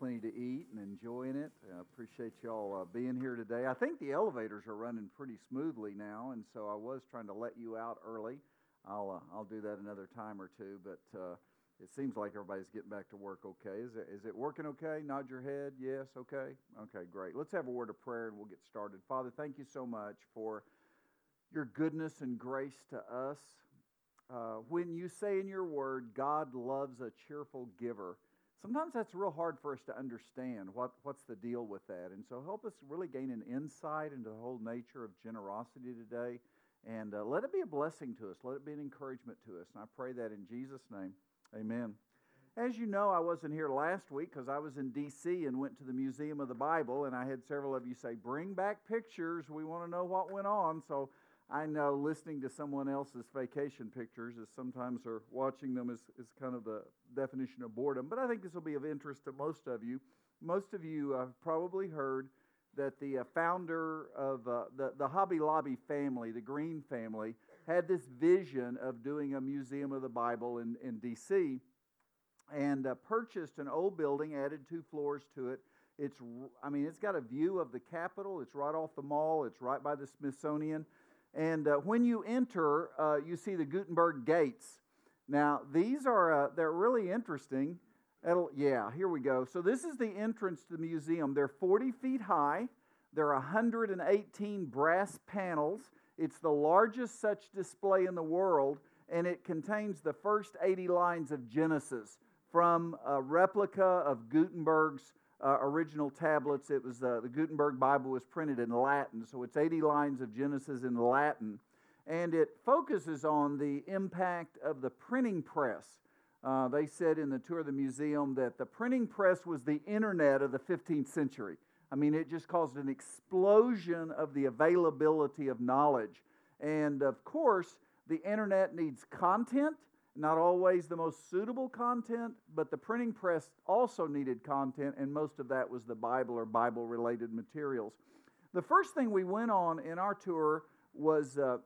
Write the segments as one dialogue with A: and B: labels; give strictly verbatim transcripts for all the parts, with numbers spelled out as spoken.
A: plenty to eat and enjoying it. I appreciate y'all uh, being here today. I think the elevators are running pretty smoothly now, and so I was trying to let you out early. I'll uh, I'll do that another time or two, but uh, it seems like everybody's getting back to work okay. Is it, is it working okay? Nod your head. Yes, okay? Okay, great. Let's have a word of prayer and we'll get started. Father, thank you so much for your goodness and grace to us. Uh, when you say in your word, God loves a cheerful giver, sometimes that's real hard for us to understand what, what's the deal with that. And so help us really gain an insight into the whole nature of generosity today. And uh, let it be a blessing to us. Let it be an encouragement to us. And I pray that in Jesus' name. Amen. As you know, I wasn't here last week because I was in D C and went to the Museum of the Bible. And I had several of you say, bring back pictures. We want to know what went on. So I know listening to someone else's vacation pictures is sometimes, or watching them is, is kind of the definition of boredom. But I think this will be of interest to most of you. Most of you have probably heard that the uh, founder of uh, the, the Hobby Lobby family, the Green family, had this vision of doing a museum of the Bible in, in D C and uh, purchased an old building, added two floors to it. It's, I mean, it's got a view of the Capitol. It's right off the mall. It's right by the Smithsonian. And uh, when you enter, uh, you see the Gutenberg gates. Now, these are, uh, they're really interesting. It'll, yeah, here we go. So this is the entrance to the museum. They're forty feet high. There are one hundred eighteen brass panels. It's the largest such display in the world, and it contains the first eighty lines of Genesis from a replica of Gutenberg's Uh, original tablets. It was uh, the Gutenberg Bible was printed in Latin, so it's eighty lines of Genesis in Latin, and it focuses on the impact of the printing press. Uh, they said in the tour of the museum that the printing press was the internet of the fifteenth century. I mean, it just caused an explosion of the availability of knowledge, and of course, the internet needs content. Not always the most suitable content, but the printing press also needed content, and most of that was the Bible or Bible-related materials. The first thing we went on in our tour was uh,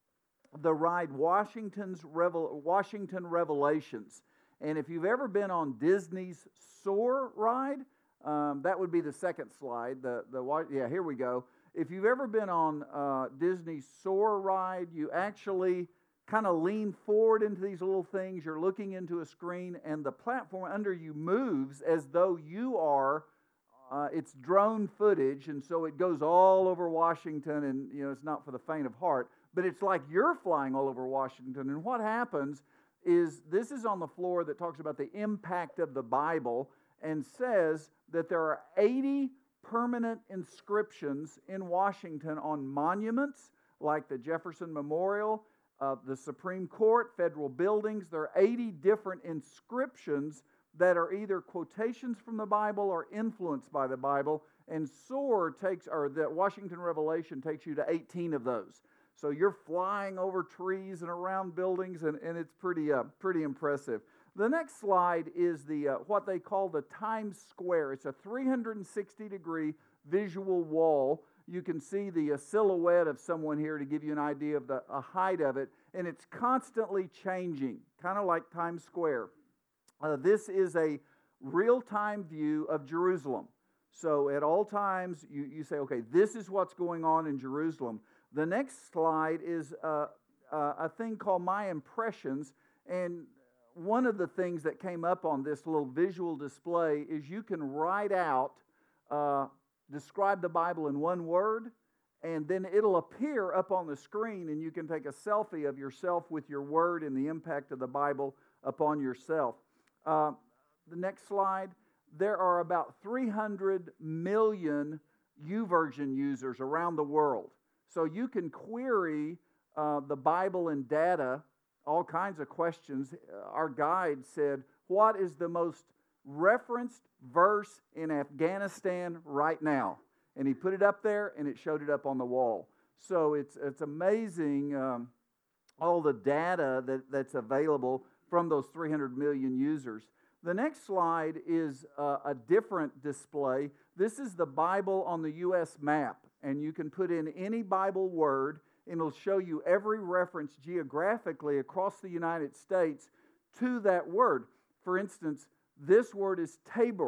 A: the ride Washington's Revel- Washington Revelations. And if you've ever been on Disney's Soar ride, um, that would be the second slide. The the yeah, here we go. If you've ever been on uh, Disney's Soar ride, you actually kind of lean forward into these little things. You're looking into a screen, and the platform under you moves as though you are, uh, it's drone footage, and so it goes all over Washington, and you know it's not for the faint of heart, but it's like you're flying all over Washington. And what happens is this is on the floor that talks about the impact of the Bible and says that there are eighty permanent inscriptions in Washington on monuments like the Jefferson Memorial, Uh, the Supreme Court, federal buildings. There are eighty different inscriptions that are either quotations from the Bible or influenced by the Bible. And SOAR takes, or the Washington Revelation takes you to eighteen of those. So you're flying over trees and around buildings, and, and it's pretty uh, pretty impressive. The next slide is the uh, what they call the Times Square. It's a three hundred sixty degree visual wall. You can see the uh, silhouette of someone here to give you an idea of the uh, height of it, and it's constantly changing, kind of like Times Square. Uh, this is a real-time view of Jerusalem. So at all times, you, you say, okay, this is what's going on in Jerusalem. The next slide is uh, uh, a thing called My Impressions, and one of the things that came up on this little visual display is you can write out uh, describe the Bible in one word, and then it'll appear up on the screen, and you can take a selfie of yourself with your word and the impact of the Bible upon yourself. Uh, the next slide, there are about three hundred million YouVersion users around the world. So you can query uh, the Bible and data, all kinds of questions. Our guide said, what is the most referenced verse in Afghanistan right now? And he put it up there, and it showed it up on the wall. So it's it's amazing um, all the data that, that's available from those three hundred million users. The next slide is uh, a different display. This is the Bible on the U S map, and you can put in any Bible word, and it'll show you every reference geographically across the United States to that word. For instance, this word is Tabor.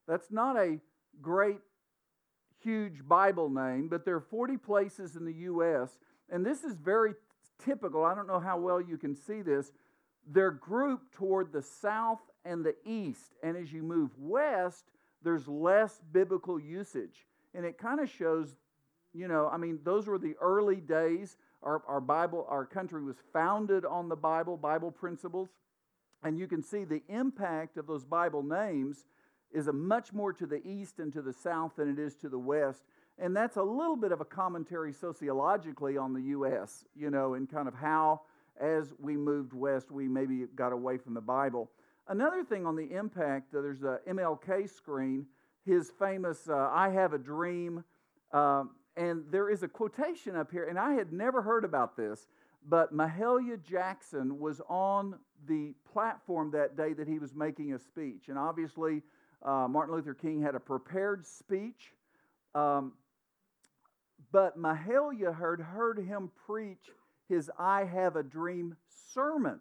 A: That's not a great, huge Bible name, but there are forty places in the U S, and this is very typical. I don't know how well you can see this. They're grouped toward the south and the east, and as you move west, there's less biblical usage. And it kind of shows, you know, I mean, those were the early days. Our, our Bible, our country was founded on the Bible, Bible principles. And you can see the impact of those Bible names is a much more to the east and to the south than it is to the west. And that's a little bit of a commentary sociologically on the U S, you know, and kind of how, as we moved west, we maybe got away from the Bible. Another thing on the impact, uh, there's a M L K screen, his famous uh, I Have a Dream, uh, and there is a quotation up here, and I had never heard about this, but Mahalia Jackson was on the platform that day that he was making a speech. And obviously, uh, Martin Luther King had a prepared speech, um, but Mahalia heard, heard him preach his I Have a Dream sermon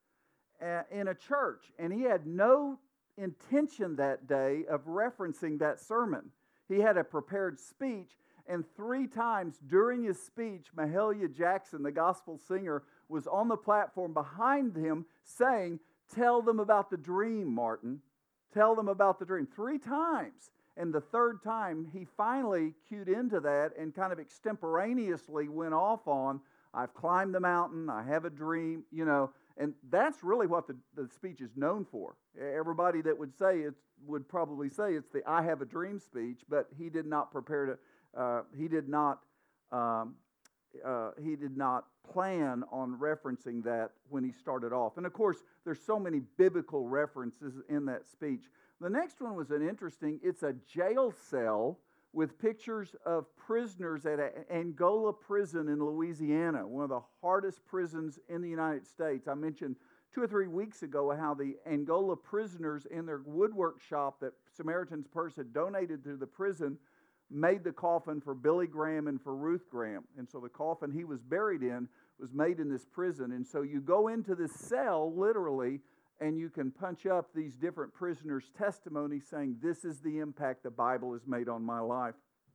A: uh, in a church. And he had no intention that day of referencing that sermon. He had a prepared speech, and three times during his speech, Mahalia Jackson, the gospel singer, was on the platform behind him saying, "Tell them about the dream, Martin. Tell them about the dream." Three times. And the third time, he finally cued into that and kind of extemporaneously went off on, "I've climbed the mountain, I have a dream," you know. And that's really what the, the speech is known for. Everybody that would say it would probably say it's the I Have a Dream speech, but he did not prepare to, uh, he did not, um, uh, he did not plan on referencing that when he started off. And of course, there's so many biblical references in that speech. The next one was an interesting, it's a jail cell with pictures of prisoners at a Angola prison in Louisiana, one of the hardest prisons in the United States. I mentioned two or three weeks ago how the Angola prisoners in their woodwork shop that Samaritan's Purse had donated to the prison made the coffin for Billy Graham and for Ruth Graham. And so the coffin he was buried in was made in this prison. And so you go into this cell, literally, and you can punch up these different prisoners' testimonies saying, "This is the impact the Bible has made on my life."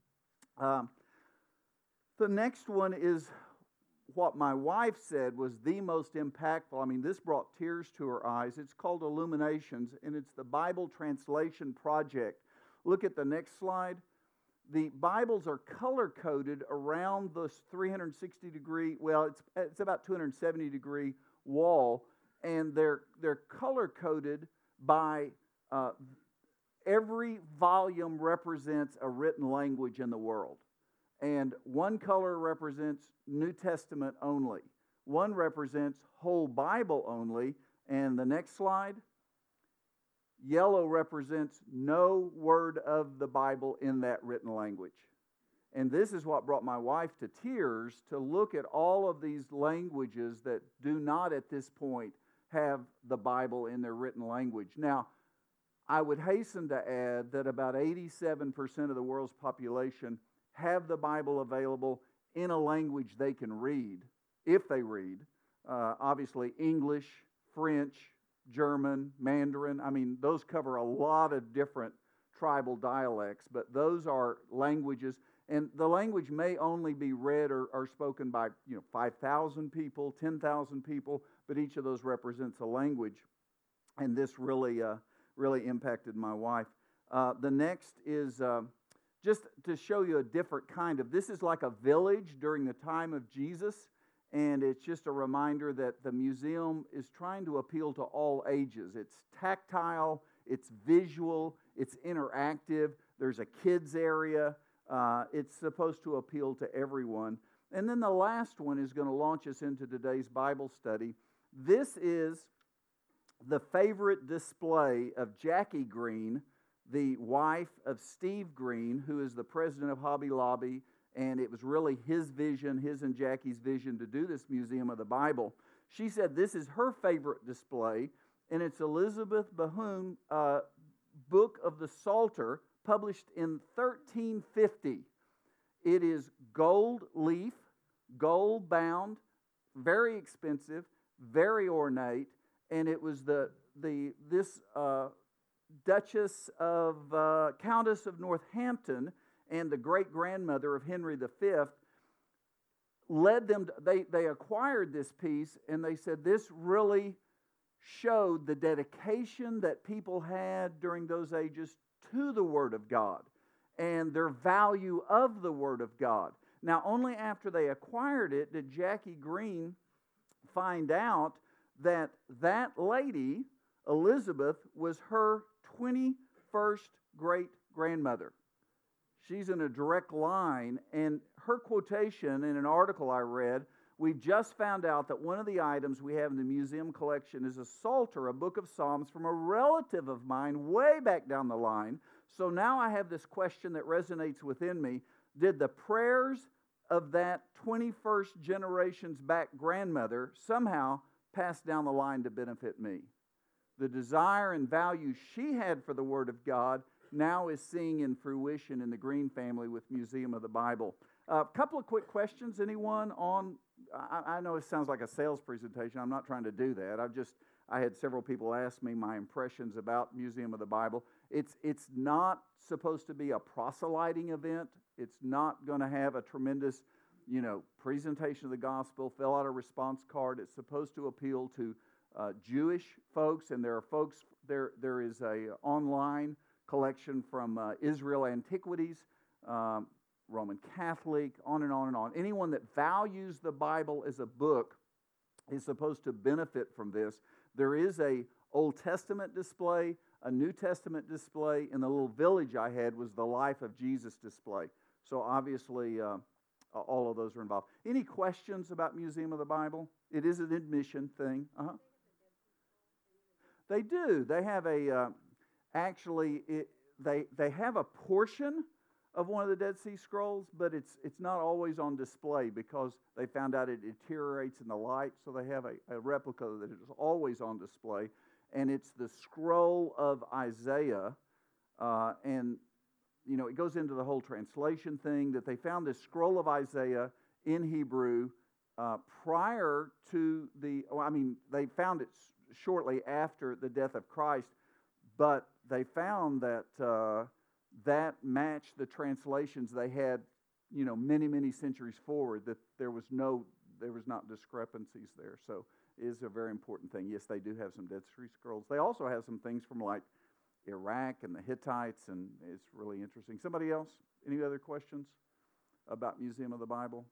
A: Um, the next one is what my wife said was the most impactful. I mean, this brought tears to her eyes. It's called Illuminations, and it's the Bible Translation Project. Look at the next slide. The Bibles are color-coded around this three hundred sixty degree, well, it's, it's about two hundred seventy degree wall, and they're they're color-coded by uh, every volume represents a written language in the world. And one color represents New Testament only. One represents whole Bible only. And the next slide, yellow represents no word of the Bible in that written language. And this is what brought my wife to tears, to look at all of these languages that do not at this point have the Bible in their written language. Now, I would hasten to add that about eighty-seven percent of the world's population have the Bible available in a language they can read, if they read. Uh, obviously, English, French, German, Mandarin. I mean, those cover a lot of different tribal dialects, but those are languages. And the language may only be read or, or spoken by, you know, five thousand people, ten thousand people, but each of those represents a language. And this really, uh, really impacted my wife. Uh, the next is uh, just to show you a different kind of, this is like a village during the time of Jesus, and it's just a reminder that the museum is trying to appeal to all ages. It's tactile, it's visual, it's interactive, there's a kids area. Uh, it's supposed to appeal to everyone. And then the last one is going to launch us into today's Bible study. This is the favorite display of Jackie Green, the wife of Steve Green, who is the president of Hobby Lobby, and it was really his vision, his and Jackie's vision to do this Museum of the Bible. She said this is her favorite display, and it's Elizabeth Bohun, uh, Book of the Psalter, published in thirteen fifty. It is gold leaf, gold bound, very expensive, very ornate, and it was the the this uh, Duchess of, uh, Countess of Northampton and the great-grandmother of Henry the Fifth led them, to, they, they acquired this piece, and they said this really showed the dedication that people had during those ages to the Word of God and their value of the Word of God. Now, only after they acquired it did Jackie Green find out that that lady, Elizabeth, was her twenty-first great-grandmother. She's in a direct line, and her quotation in an article I read, we've just found out that one of the items we have in the museum collection is a Psalter, a book of Psalms from a relative of mine way back down the line. So now I have this question that resonates within me. Did the prayers of that twenty-first generation's back grandmother somehow pass down the line to benefit me? The desire and value she had for the Word of God now is seeing in fruition in the Green family with Museum of the Bible. A uh, couple of quick questions. Anyone on, I, I know it sounds like a sales presentation. I'm not trying to do that. I've just, I had several people ask me my impressions about Museum of the Bible. It's, it's not supposed to be a proselyting event. It's not going to have a tremendous, you know, presentation of the gospel, fill out a response card. It's supposed to appeal to uh, Jewish folks, and there are folks, there, there is a online collection from uh, Israel Antiquities, um, Roman Catholic, on and on and on. Anyone that values the Bible as a book is supposed to benefit from this. There is a Old Testament display, a New Testament display. In the little village I had was the Life of Jesus display. So obviously uh, all of those are involved. Any questions about Museum of the Bible? It is an admission thing. Uh-huh. They do. They have a... Uh, Actually, it, they they have a portion of one of the Dead Sea Scrolls, but it's it's not always on display because they found out it deteriorates in the light, so they have a, a replica that is always on display, and it's the Scroll of Isaiah, uh, and you know it goes into the whole translation thing that they found this Scroll of Isaiah in Hebrew uh, prior to the, well, I mean, they found it shortly after the death of Christ, but they found that uh, that matched the translations they had, you know, many, many centuries forward, that there was no, there was not discrepancies there. So it is a very important thing. Yes, they do have some Dead Sea Scrolls. They also have some things from like Iraq and the Hittites, and it's really interesting. Somebody else? Any other questions about Museum of the Bible?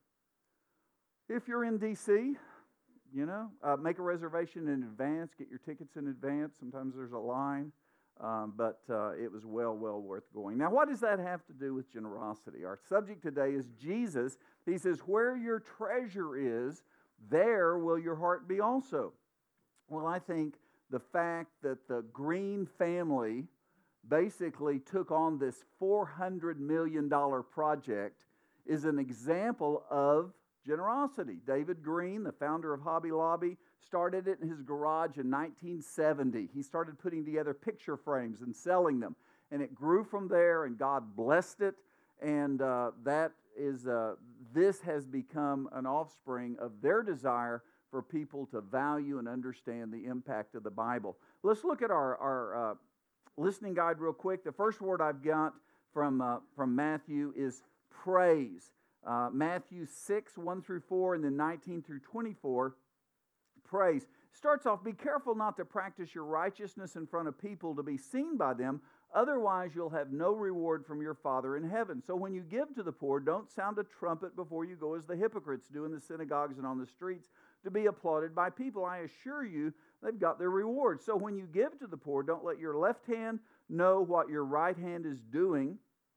A: If you're in D C, you know, uh, make a reservation in advance, get your tickets in advance. Sometimes there's a line. Um, but uh, it was well, well worth going. Now, what does that have to do with generosity? Our subject today is Jesus. He says, where your treasure is, there will your heart be also. Well, I think the fact that the Green family basically took on this four hundred million dollars project is an example of generosity. David Green, the founder of Hobby Lobby, started it in his garage in nineteen seventy. He started putting together picture frames and selling them. And it grew from there, and God blessed it. And uh, that is, uh, this has become an offspring of their desire for people to value and understand the impact of the Bible. Let's look at our, our uh, listening guide real quick. The first word I've got from, uh, from Matthew is praise. Uh, Matthew six, one through four, and then nineteen through twenty-four. Praise. Starts off, be careful not to practice your righteousness in front of people to be seen by them, otherwise you'll have no reward from your Father in heaven. So when you give to the poor, don't sound a trumpet before you go as the hypocrites do in the synagogues and on the streets to be applauded by people. I assure you, they've got their reward. So when you give to the poor, don't let your left hand know what your right hand is doing,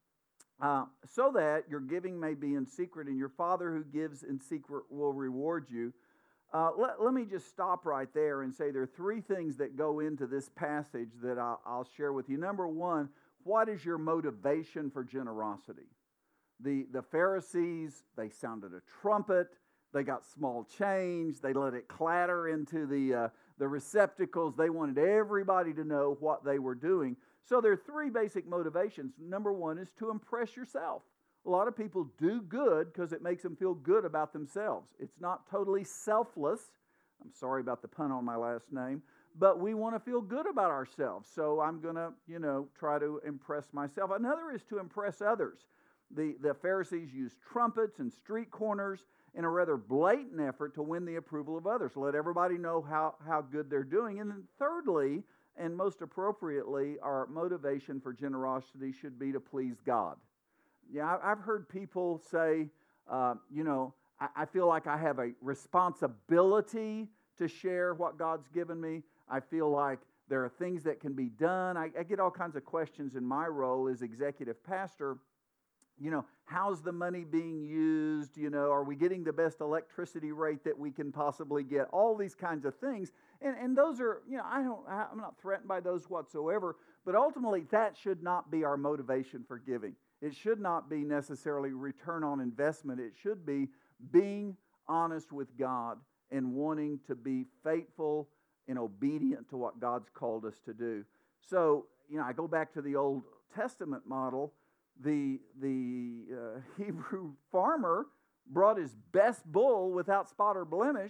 A: uh, so that your giving may be in secret, and your Father who gives in secret will reward you. Uh, let, let me just stop right there and say there are three things that go into this passage that I'll, I'll share with you. Number one, what is your motivation for generosity? The, the Pharisees, they sounded a trumpet. They got small change. They let it clatter into the, uh, the receptacles. They wanted everybody to know what they were doing. So there are three basic motivations. Number one is to impress yourself. A lot of people do good because it makes them feel good about themselves. It's not totally selfless. I'm sorry about the pun on my last name. but we want to feel good about ourselves. So I'm going to, you know, try to impress myself. Another is to impress others. The, the Pharisees used trumpets and street corners in a rather blatant effort to win the approval of others, let everybody know how, how good they're doing. And then thirdly, and most appropriately, our motivation for generosity should be to please God. Yeah, I've heard people say, uh, you know, I, I feel like I have a responsibility to share what God's given me. I feel like there are things that can be done. I, I get all kinds of questions in my role as executive pastor. You know, how's the money being used? You know, are we getting the best electricity rate that we can possibly get? All these kinds of things. And and those are, you know, I don't, I'm not threatened by those whatsoever. But ultimately, that should not be our motivation for giving. It should not be necessarily return on investment. It should be being honest with God and wanting to be faithful and obedient to what God's called us to do. So, you know, I go back to the Old Testament model. The, the uh, Hebrew farmer brought his best bull without spot or blemish.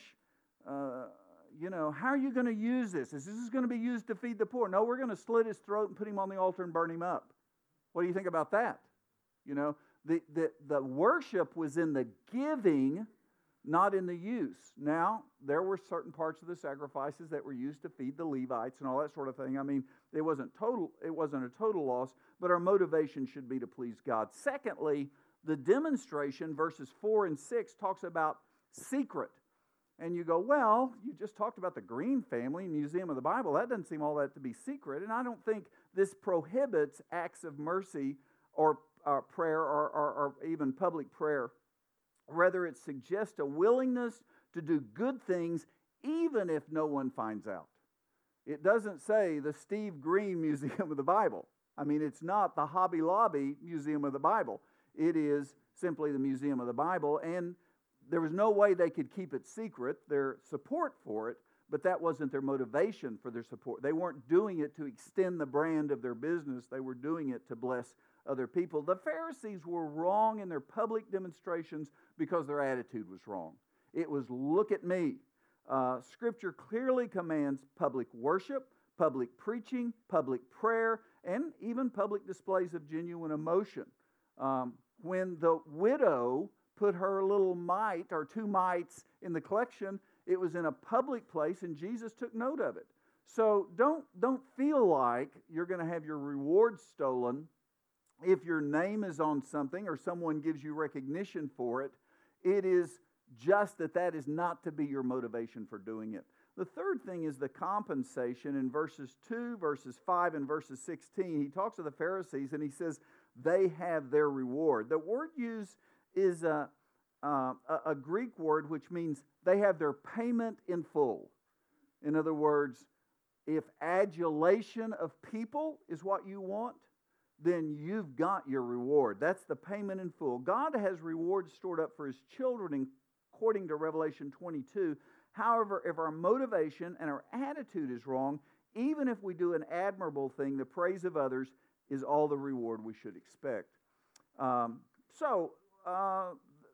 A: Uh, you know, how are you going to use this? Is this going to be used to feed the poor? No, we're going to slit his throat and put him on the altar and burn him up. What do you think about that? You know, the, the, the worship was in the giving, not in the use. Now, there were certain parts of the sacrifices that were used to feed the Levites and all that sort of thing. I mean, it wasn't total, it wasn't a total loss, but our motivation should be to please God. Secondly, the demonstration, verses four and six, talks about secret. And you go, well, you just talked about the Green Family Museum of the Bible. That doesn't seem all that to be secret. And I don't think this prohibits acts of mercy or uh, prayer or, or, or even public prayer. Rather, it suggests a willingness to do good things even if no one finds out. It doesn't say the Steve Green Museum of the Bible. I mean, it's not the Hobby Lobby Museum of the Bible. It is simply the Museum of the Bible, and there was no way they could keep it secret, their support for it, but that wasn't their motivation for their support. They weren't doing it to extend the brand of their business. They were doing it to bless other people. The Pharisees were wrong in their public demonstrations because their attitude was wrong. It was, look at me. Uh, Scripture clearly commands public worship, public preaching, public prayer, and even public displays of genuine emotion. Um, when the widow put her little mite or two mites in the collection, it was in a public place, and Jesus took note of it. So don't, don't feel like you're going to have your reward stolen if your name is on something or someone gives you recognition for it. It is just that that is not to be your motivation for doing it. The third thing is the compensation. In verses two, verses five, and verses sixteen, he talks to the Pharisees and he says they have their reward. The word used is a, uh, a Greek word which means they have their payment in full. In other words, if adulation of people is what you want, then you've got your reward. That's the payment in full. God has rewards stored up for His children according to Revelation twenty-two. However, if our motivation and our attitude is wrong, even if we do an admirable thing, the praise of others is all the reward we should expect. Um, so, uh,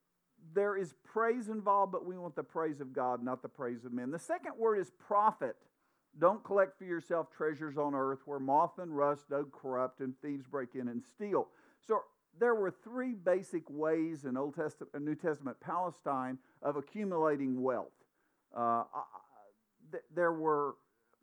A: there is praise involved, but we want the praise of God, not the praise of men. The second word is profit. Don't collect for yourself treasures on earth where moth and rust do corrupt and thieves break in and steal. So there were three basic ways in Old Testament, New Testament Palestine of accumulating wealth. Uh, th- there were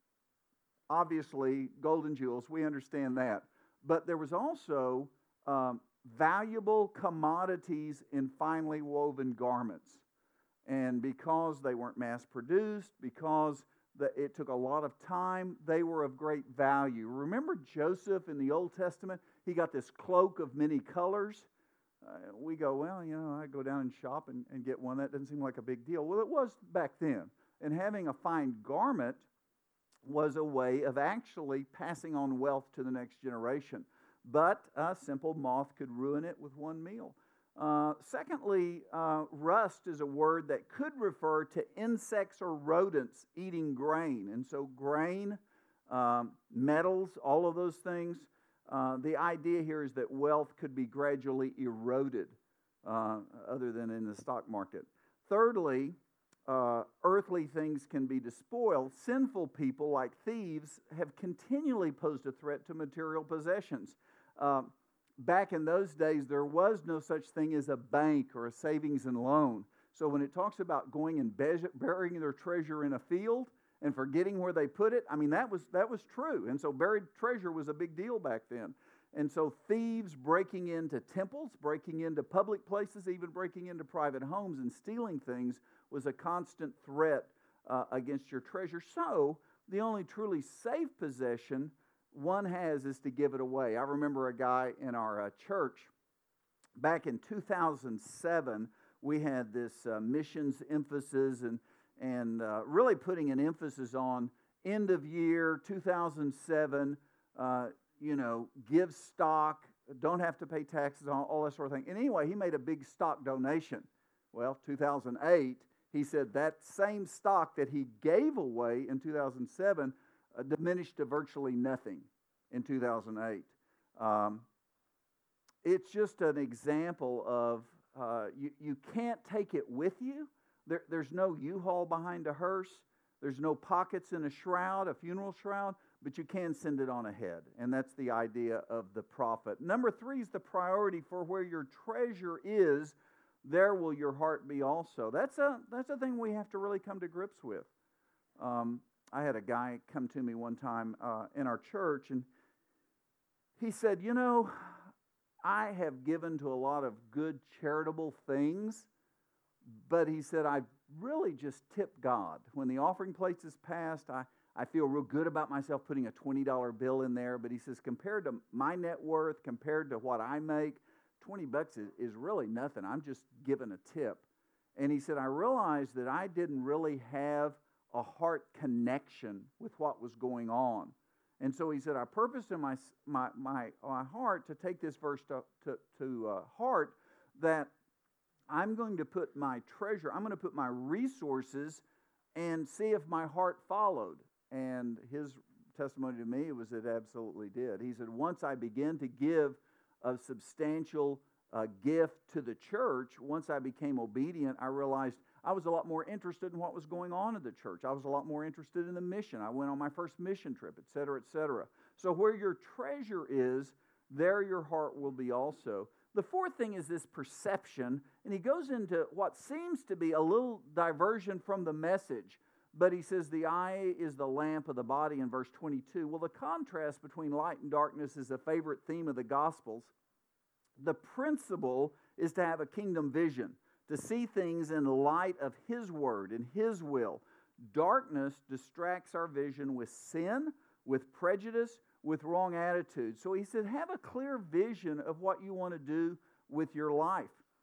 A: obviously golden jewels. We understand that. But there was also um, valuable commodities in finely woven garments. And because they weren't mass-produced, because the, it took a lot of time, they were of great value. Remember Joseph in the Old Testament? He got this cloak of many colors. Uh, we go, well, you know, I go down and shop and, and get one. That doesn't seem like a big deal. Well, it was back then. And having a fine garment was a way of actually passing on wealth to the next generation. But a simple moth could ruin it with one meal. Uh, secondly, uh, rust is a word that could refer to insects or rodents eating grain. And so grain, um, metals, all of those things, uh, the idea here is that wealth could be gradually eroded, uh, other than in the stock market. Thirdly, uh, earthly things can be despoiled, sinful people like thieves have continually posed a threat to material possessions. Uh, back in those days, there was no such thing as a bank or a savings and loan. So when it talks about going and burying their treasure in a field and forgetting where they put it, I mean, that was that was true. And so buried treasure was a big deal back then. And so thieves breaking into temples, breaking into public places, even breaking into private homes and stealing things was a constant threat uh, against your treasure. So the only truly safe possession one has is to give it away. I remember a guy in our uh, church back in two thousand seven. We had this uh, missions emphasis and and uh, really putting an emphasis on end of year two thousand seven. Uh, you know, give stock, don't have to pay taxes on all that sort of thing. And anyway, he made a big stock donation. Well, two thousand eight, he said that same stock that he gave away in two thousand seven uh, diminished to virtually nothing in two thousand eight. Um, it's just an example of uh, you, you can't take it with you. There, there's no U-Haul behind a hearse. There's no pockets in a shroud, a funeral shroud, but you can send it on ahead. And that's the idea of the prophet. Number three is the priority for where your treasure is, there will your heart be also. That's a, that's a thing we have to really come to grips with. Um, I had a guy come to me one time uh, in our church, and he said, you know, I have given to a lot of good charitable things, but he said, I really just tip God. When the offering plate is passed, I, I feel real good about myself putting a twenty dollar bill in there. But he says, compared to my net worth, compared to what I make, twenty bucks is, is really nothing. I'm just giving a tip. And he said, I realized that I didn't really have a heart connection with what was going on. And so he said, I purposed in my my my, my heart to take this verse to, to, to uh, heart, that I'm going to put my treasure, I'm going to put my resources and see if my heart followed. And his testimony to me was it absolutely did. He said, once I began to give a substantial uh, gift to the church, once I became obedient, I realized I was a lot more interested in what was going on in the church. I was a lot more interested in the mission. I went on my first mission trip, et cetera, et cetera. So where your treasure is, there your heart will be also. The fourth thing is this perception, and he goes into what seems to be a little diversion from the message, but he says the eye is the lamp of the body in verse twenty-two. Well, the contrast between light and darkness is a favorite theme of the Gospels. The principle is to have a kingdom vision, to see things in light of His Word and His will. Darkness distracts our vision with sin, with prejudice, with wrong attitudes. So he said, have a clear vision of what you want to do with your life.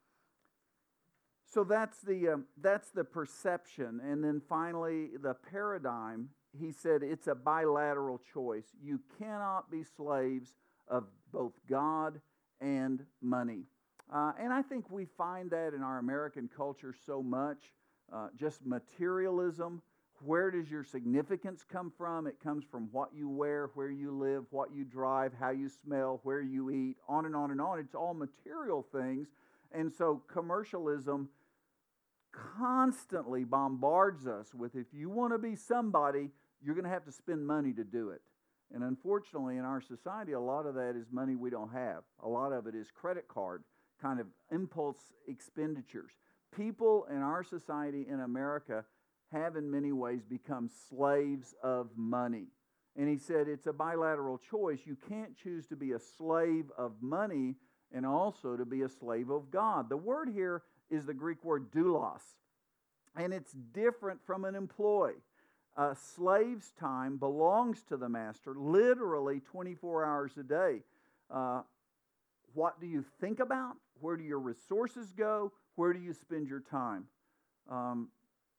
A: So that's the um, that's the perception. And then finally, the paradigm. He said it's a bilateral choice. You cannot be slaves of both God and money. Uh, and I think we find that in our American culture so much. Uh, just materialism. Where does your significance come from? It comes from what you wear, where you live, what you drive, how you smell, where you eat, on and on and on. It's all material things. And so commercialism constantly bombards us with, if you want to be somebody, you're going to have to spend money to do it. And unfortunately, in our society, a lot of that is money we don't have. A lot of it is credit card, kind of impulse expenditures. People in our society in America have in many ways become slaves of money. And he said it's a bilateral choice. You can't choose to be a slave of money and also to be a slave of God. The word here is the Greek word doulos, and it's different from an employee. A slave's time belongs to the master, literally twenty-four hours a day. Uh, what do you think about? Where do your resources go? Where do you spend your time? Um,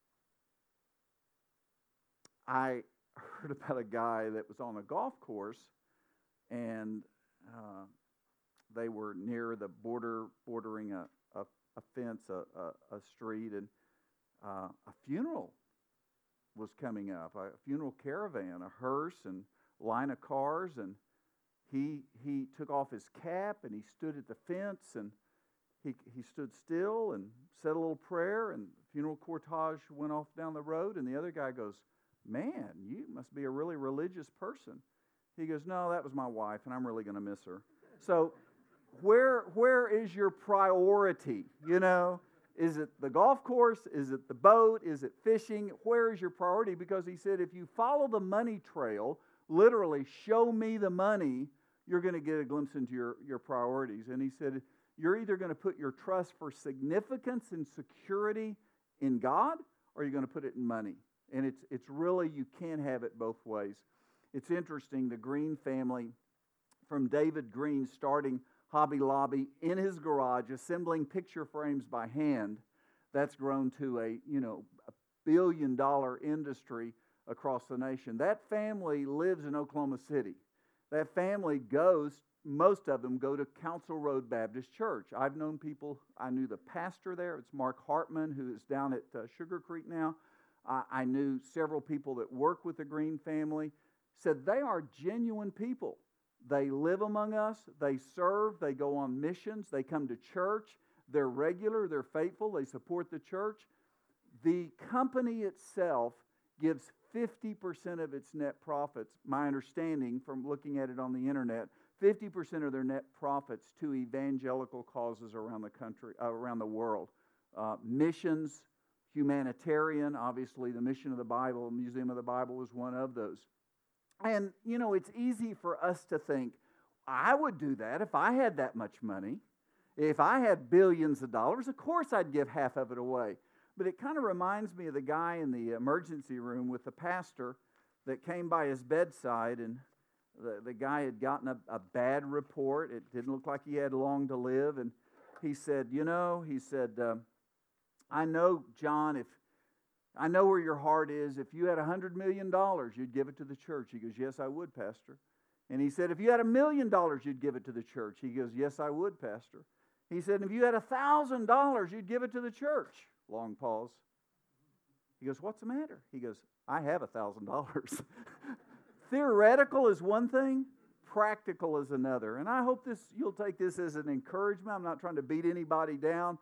A: I heard about a guy that was on a golf course, and uh, they were near the border, bordering a, a, a fence, a, a, a street, and uh, a funeral was coming up, a funeral caravan, a hearse and line of cars, and he he took off his cap and he stood at the fence, and he, he stood still and said a little prayer, and the funeral cortege went off down the road, and the other guy goes, man, you must be a really religious person. He goes, no, that was my wife, and I'm really going to miss her. So where where is your priority, you know? Is it the golf course? Is it the boat? Is it fishing? Where is your priority? Because he said, if you follow the money trail, literally show me the money, you're going to get a glimpse into your, your priorities. And he said, you're either going to put your trust for significance and security in God, or you're going to put it in money. And it's it's really, you can't have it both ways. It's interesting, the Green family, from David Green starting Hobby Lobby in his garage, assembling picture frames by hand, that's grown to a, you know, a billion dollar industry across the nation. That family lives in Oklahoma City. That family goes, most of them go to Council Road Baptist Church. I've known people, I knew the pastor there, it's Mark Hartman, who is down at uh, Sugar Creek now. I, I knew several people that work with the Green family, said they are genuine people. They live among us, they serve, they go on missions, they come to church, they're regular, they're faithful, they support the church. The company itself gives fifty percent of its net profits, my understanding from looking at it on the internet, fifty percent of their net profits to evangelical causes around the country, uh, around the world. Uh, missions, humanitarian, obviously the Mission of the Bible, Museum of the Bible is one of those. And, you know, it's easy for us to think, I would do that if I had that much money. If I had billions of dollars, of course I'd give half of it away. But it kind of reminds me of the guy in the emergency room with the pastor that came by his bedside, and the, the guy had gotten a, a bad report. It didn't look like he had long to live. And he said, you know, he said, uh, I know, John, if I know where your heart is. If you had one hundred million dollars, you'd give it to the church. He goes, yes, I would, Pastor. And he said, if you had a million dollars, you'd give it to the church. He goes, yes, I would, Pastor. He said, if you had one thousand dollars, you'd give it to the church. Long pause. He goes, what's the matter? He goes, I have one thousand dollars. Theoretical is one thing, practical is another. And I hope this you'll take this as an encouragement. I'm not trying to beat anybody down.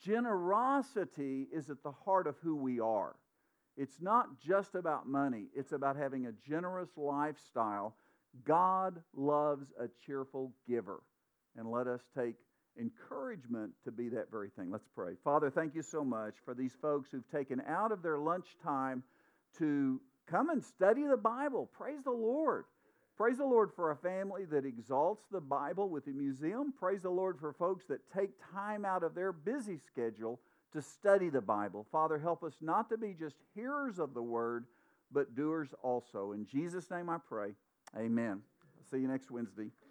A: Generosity is at the heart of who we are. It's not just about money. It's about having a generous lifestyle. God loves a cheerful giver. And let us take encouragement to be that very thing. Let's pray. Father, thank you so much for these folks who've taken out of their lunchtime to come and study the Bible. Praise the Lord. Praise the Lord for a family that exalts the Bible with the museum. Praise the Lord for folks that take time out of their busy schedule to study the Bible. Father, help us not to be just hearers of the Word, but doers also. In Jesus' name I pray. Amen. See you next Wednesday.